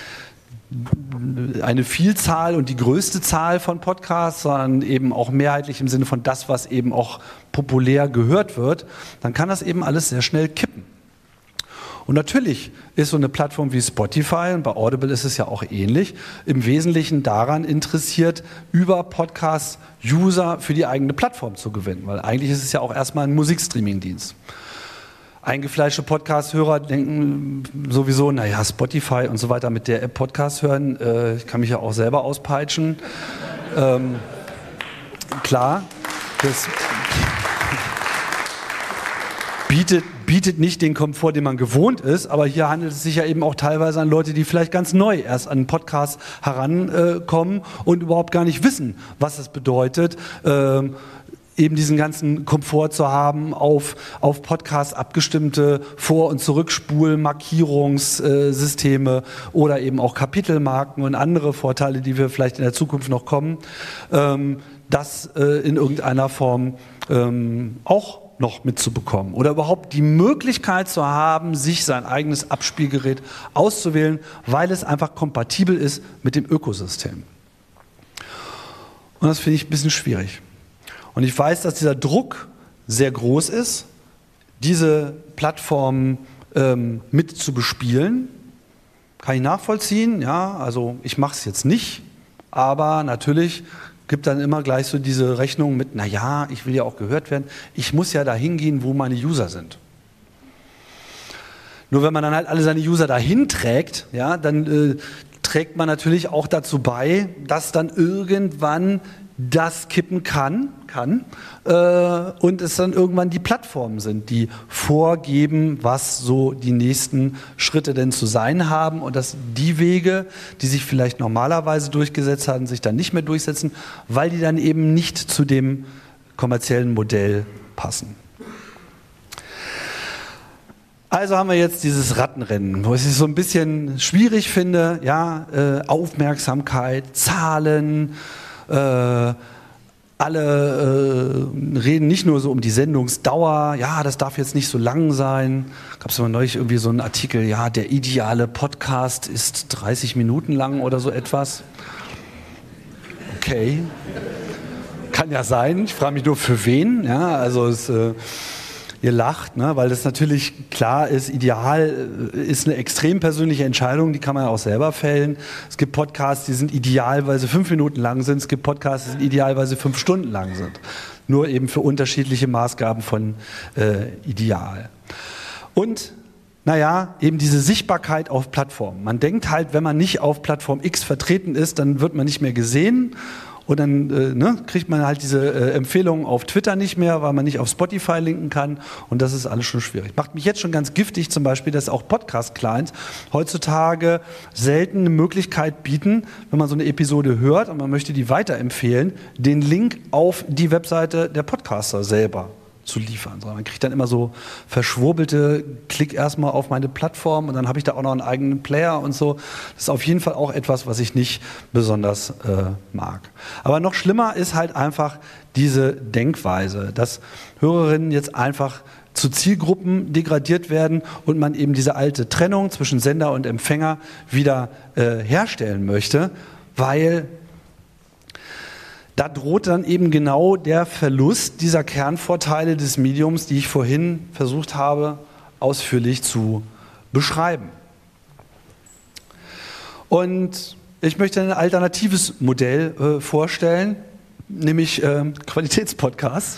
eine Vielzahl und die größte Zahl von Podcasts, sondern eben auch mehrheitlich im Sinne von das, was eben auch populär gehört wird, dann kann das eben alles sehr schnell kippen. Und natürlich ist so eine Plattform wie Spotify, und bei Audible ist es ja auch ähnlich, im Wesentlichen daran interessiert, über Podcasts User für die eigene Plattform zu gewinnen. Weil eigentlich ist es ja auch erstmal ein Musikstreaming-Dienst. Eingefleischte Podcast-Hörer denken sowieso, naja, Spotify und so weiter mit der App Podcast hören, äh, ich kann mich ja auch selber auspeitschen. Ähm, klar, das bietet bietet nicht den Komfort, den man gewohnt ist, aber hier handelt es sich ja eben auch teilweise an Leute, die vielleicht ganz neu erst an einen Podcast herankommen und überhaupt gar nicht wissen, was es bedeutet, ähm, eben diesen ganzen Komfort zu haben, auf, auf Podcasts abgestimmte Vor- und Zurückspul-, Markierungssysteme oder eben auch Kapitelmarken und andere Vorteile, die wir vielleicht in der Zukunft noch kommen, ähm, das äh, in irgendeiner Form ähm, auch noch mitzubekommen oder überhaupt die Möglichkeit zu haben, sich sein eigenes Abspielgerät auszuwählen, weil es einfach kompatibel ist mit dem Ökosystem. Und das finde ich ein bisschen schwierig. Und ich weiß, dass dieser Druck sehr groß ist, diese Plattformen ähm, mit zu bespielen. Kann ich nachvollziehen, ja, also ich mache es jetzt nicht, aber natürlich gibt dann immer gleich so diese Rechnung mit, naja, ich will ja auch gehört werden, ich muss ja dahin gehen, wo meine User sind. Nur wenn man dann halt alle seine User dahin trägt, ja, dann äh, trägt man natürlich auch dazu bei, dass dann irgendwann das kippen kann, kann äh, und es dann irgendwann die Plattformen sind, die vorgeben, was so die nächsten Schritte denn zu sein haben und dass die Wege, die sich vielleicht normalerweise durchgesetzt haben, sich dann nicht mehr durchsetzen, weil die dann eben nicht zu dem kommerziellen Modell passen. Also haben wir jetzt dieses Rattenrennen, wo ich es so ein bisschen schwierig finde, ja, äh, Aufmerksamkeit, Zahlen, Äh, alle äh, reden nicht nur so um die Sendungsdauer, ja, das darf jetzt nicht so lang sein. Gab es mal neulich irgendwie so einen Artikel, ja, der ideale Podcast ist dreißig Minuten lang oder so etwas. Okay, kann ja sein, ich frage mich nur für wen, ja, also es äh, ihr lacht, ne? Weil das natürlich klar ist, ideal ist eine extrem persönliche Entscheidung, die kann man auch selber fällen. Es gibt Podcasts, die sind ideal, weil sie fünf Minuten lang sind. Es gibt Podcasts, die sind ideal, weil sie fünf Stunden lang sind. Nur eben für unterschiedliche Maßgaben von äh, ideal. Und naja, eben diese Sichtbarkeit auf Plattformen. Man denkt halt, wenn man nicht auf Plattform X vertreten ist, dann wird man nicht mehr gesehen. Und dann äh, ne, kriegt man halt diese äh, Empfehlungen auf Twitter nicht mehr, weil man nicht auf Spotify linken kann. Und das ist alles schon schwierig. Macht mich jetzt schon ganz giftig zum Beispiel, dass auch Podcast-Clients heutzutage selten eine Möglichkeit bieten, wenn man so eine Episode hört und man möchte die weiterempfehlen, den Link auf die Webseite der Podcaster selber zu liefern. Man kriegt dann immer so verschwurbelte, klick erstmal auf meine Plattform und dann habe ich da auch noch einen eigenen Player und so. Das ist auf jeden Fall auch etwas, was ich nicht besonders äh, mag. Aber noch schlimmer ist halt einfach diese Denkweise, dass Hörerinnen jetzt einfach zu Zielgruppen degradiert werden und man eben diese alte Trennung zwischen Sender und Empfänger wieder äh, herstellen möchte, weil da droht dann eben genau der Verlust dieser Kernvorteile des Mediums, die ich vorhin versucht habe, ausführlich zu beschreiben. Und ich möchte ein alternatives Modell äh, vorstellen, nämlich äh, Qualitätspodcasts.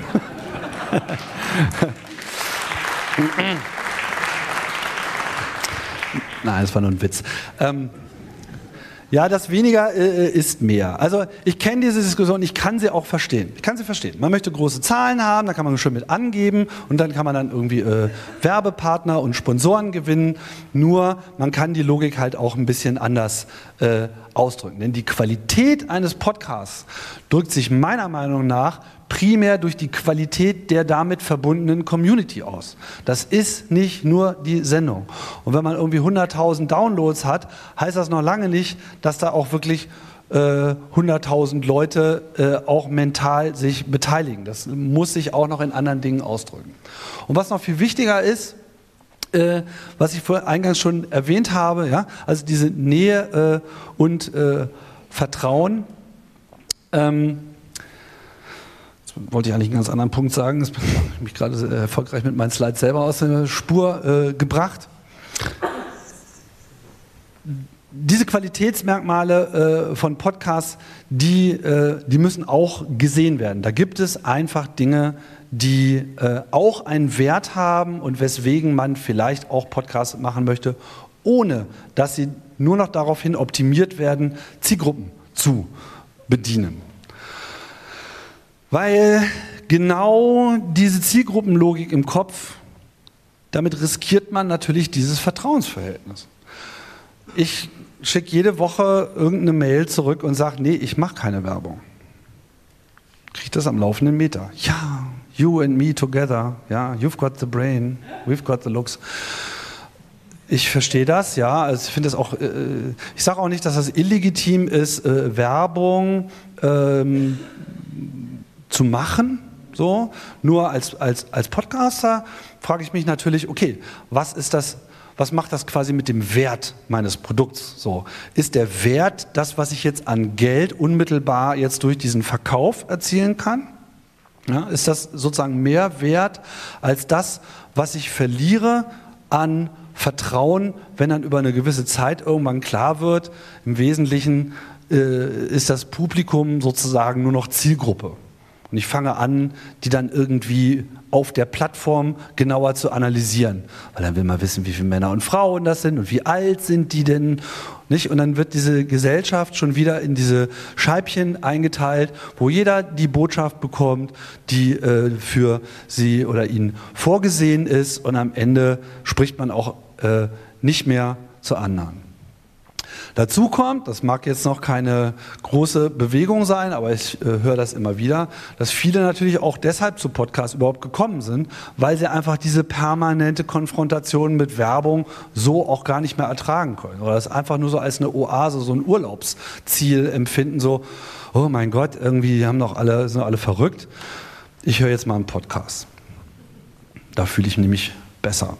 Nein, das war nur ein Witz. Ähm, Ja, das weniger äh, ist mehr. Also ich kenne diese Diskussion, ich kann sie auch verstehen. Ich kann sie verstehen. Man möchte große Zahlen haben, da kann man schön mit angeben und dann kann man dann irgendwie äh, Werbepartner und Sponsoren gewinnen. Nur man kann die Logik halt auch ein bisschen anders äh, ausdrücken. Denn die Qualität eines Podcasts drückt sich meiner Meinung nach primär durch die Qualität der damit verbundenen Community aus. Das ist nicht nur die Sendung. Und wenn man irgendwie hunderttausend Downloads hat, heißt das noch lange nicht, dass da auch wirklich äh, hunderttausend Leute äh, auch mental sich beteiligen. Das muss sich auch noch in anderen Dingen ausdrücken. Und was noch viel wichtiger ist, äh, was ich vorhin eingangs schon erwähnt habe, ja, also diese Nähe äh, und äh, Vertrauen, ähm, wollte ich eigentlich einen ganz anderen Punkt sagen. Das habe ich mich gerade äh, erfolgreich mit meinen Slides selber aus der Spur äh, gebracht. Diese Qualitätsmerkmale äh, von Podcasts, die, äh, die müssen auch gesehen werden. Da gibt es einfach Dinge, die äh, auch einen Wert haben und weswegen man vielleicht auch Podcasts machen möchte, ohne dass sie nur noch daraufhin optimiert werden, Zielgruppen zu bedienen. Weil genau diese Zielgruppenlogik im Kopf, damit riskiert man natürlich dieses Vertrauensverhältnis. Ich schicke jede Woche irgendeine Mail zurück und sage, nee, ich mache keine Werbung. Kriege ich das am laufenden Meter? Ja, you and me together. Ja, you've got the brain, we've got the looks. Ich verstehe das, ja. Also ich finde das auch. Äh, ich sage auch nicht, dass das illegitim ist, äh, Werbung ähm, zu machen. So. Nur als als als Podcaster frage ich mich natürlich: Okay, was ist das? Was macht das quasi mit dem Wert meines Produkts? So, ist der Wert das, was ich jetzt an Geld unmittelbar jetzt durch diesen Verkauf erzielen kann? Ja, ist das sozusagen mehr wert als das, was ich verliere an Vertrauen, wenn dann über eine gewisse Zeit irgendwann klar wird, im Wesentlichen äh, ist das Publikum sozusagen nur noch Zielgruppe. Und ich fange an, die dann irgendwie auf der Plattform genauer zu analysieren. Weil dann will man wissen, wie viele Männer und Frauen das sind und wie alt sind die denn. Nicht? Und dann wird diese Gesellschaft schon wieder in diese Scheibchen eingeteilt, wo jeder die Botschaft bekommt, die äh, für sie oder ihn vorgesehen ist. Und am Ende spricht man auch äh, nicht mehr zu anderen. Dazu kommt, das mag jetzt noch keine große Bewegung sein, aber ich äh, höre das immer wieder, dass viele natürlich auch deshalb zu Podcasts überhaupt gekommen sind, weil sie einfach diese permanente Konfrontation mit Werbung so auch gar nicht mehr ertragen können. Oder das einfach nur so als eine Oase, so ein Urlaubsziel empfinden, so, oh mein Gott, irgendwie die haben doch alle, sind doch alle verrückt. Ich höre jetzt mal einen Podcast. Da fühle ich mich nämlich besser.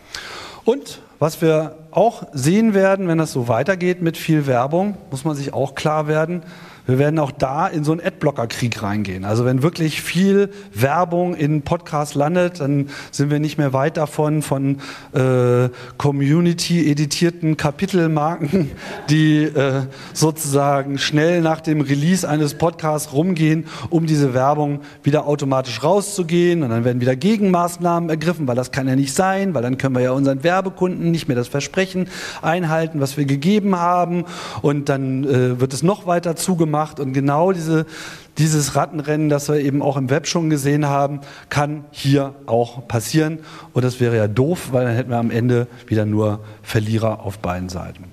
Und was wir auch sehen werden, wenn das so weitergeht mit viel Werbung, muss man sich auch klar werden, wir werden auch da in so einen Adblocker-Krieg reingehen. Also wenn wirklich viel Werbung in Podcasts landet, dann sind wir nicht mehr weit davon von äh, Community-editierten Kapitelmarken, die äh, sozusagen schnell nach dem Release eines Podcasts rumgehen, um diese Werbung wieder automatisch rauszugehen. Und dann werden wieder Gegenmaßnahmen ergriffen, weil das kann ja nicht sein, weil dann können wir ja unseren Werbekunden nicht mehr das Versprechen einhalten, was wir gegeben haben. Und dann äh, wird es noch weiter zugemacht. Und genau diese, dieses Rattenrennen, das wir eben auch im Web schon gesehen haben, kann hier auch passieren. Und das wäre ja doof, weil dann hätten wir am Ende wieder nur Verlierer auf beiden Seiten.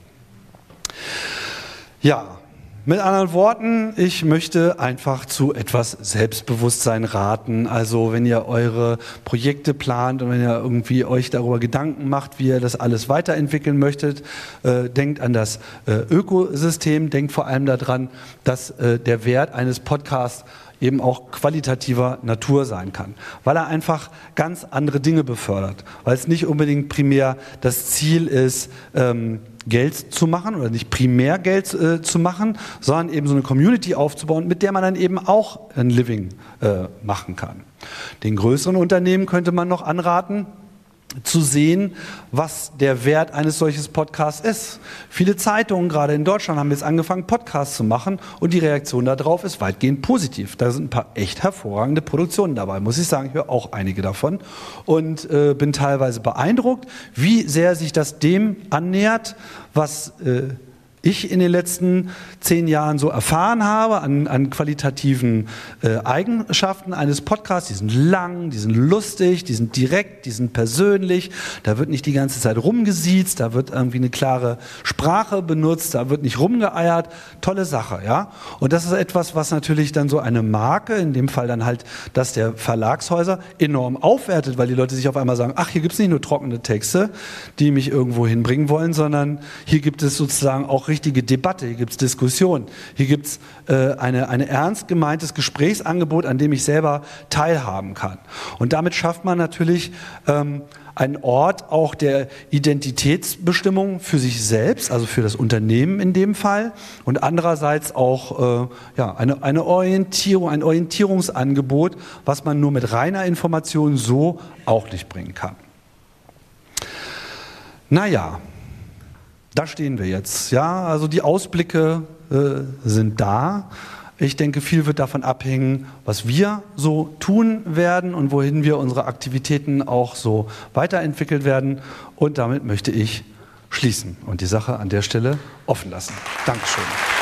Ja, mit anderen Worten, ich möchte einfach zu etwas Selbstbewusstsein raten. Also wenn ihr eure Projekte plant und wenn ihr irgendwie euch darüber Gedanken macht, wie ihr das alles weiterentwickeln möchtet, äh, denkt an das äh, Ökosystem, denkt vor allem daran, dass äh, der Wert eines Podcasts eben auch qualitativer Natur sein kann, weil er einfach ganz andere Dinge befördert, weil es nicht unbedingt primär das Ziel ist, ähm, Geld zu machen oder nicht primär Geld äh, zu machen, sondern eben so eine Community aufzubauen, mit der man dann eben auch ein Living äh, machen kann. Den größeren Unternehmen könnte man noch anraten, zu sehen, was der Wert eines solches Podcasts ist. Viele Zeitungen, gerade in Deutschland, haben jetzt angefangen, Podcasts zu machen und die Reaktion darauf ist weitgehend positiv. Da sind ein paar echt hervorragende Produktionen dabei, muss ich sagen. Ich höre auch einige davon und äh, bin teilweise beeindruckt, wie sehr sich das dem annähert, was äh, ich in den letzten zehn Jahren so erfahren habe an, an qualitativen äh, Eigenschaften eines Podcasts. Die sind lang, die sind lustig, die sind direkt, die sind persönlich. Da wird nicht die ganze Zeit rumgesiezt, da wird irgendwie eine klare Sprache benutzt, da wird nicht rumgeeiert. Tolle Sache, ja. Und das ist etwas, was natürlich dann so eine Marke, in dem Fall dann halt das der Verlagshäuser, enorm aufwertet, weil die Leute sich auf einmal sagen, ach, hier gibt es nicht nur trockene Texte, die mich irgendwo hinbringen wollen, sondern hier gibt es sozusagen auch richtige Debatte, hier gibt es Diskussion, hier gibt es äh, eine, eine ernst gemeintes Gesprächsangebot, an dem ich selber teilhaben kann. Und damit schafft man natürlich ähm, einen Ort auch der Identitätsbestimmung für sich selbst, also für das Unternehmen in dem Fall, und andererseits auch äh, ja, eine, eine Orientierung, ein Orientierungsangebot, was man nur mit reiner Information so auch nicht bringen kann. Naja, da stehen wir jetzt. Ja, also die Ausblicke äh, sind da. Ich denke, viel wird davon abhängen, was wir so tun werden und wohin wir unsere Aktivitäten auch so weiterentwickelt werden. Und damit möchte ich schließen und die Sache an der Stelle offen lassen. Dankeschön.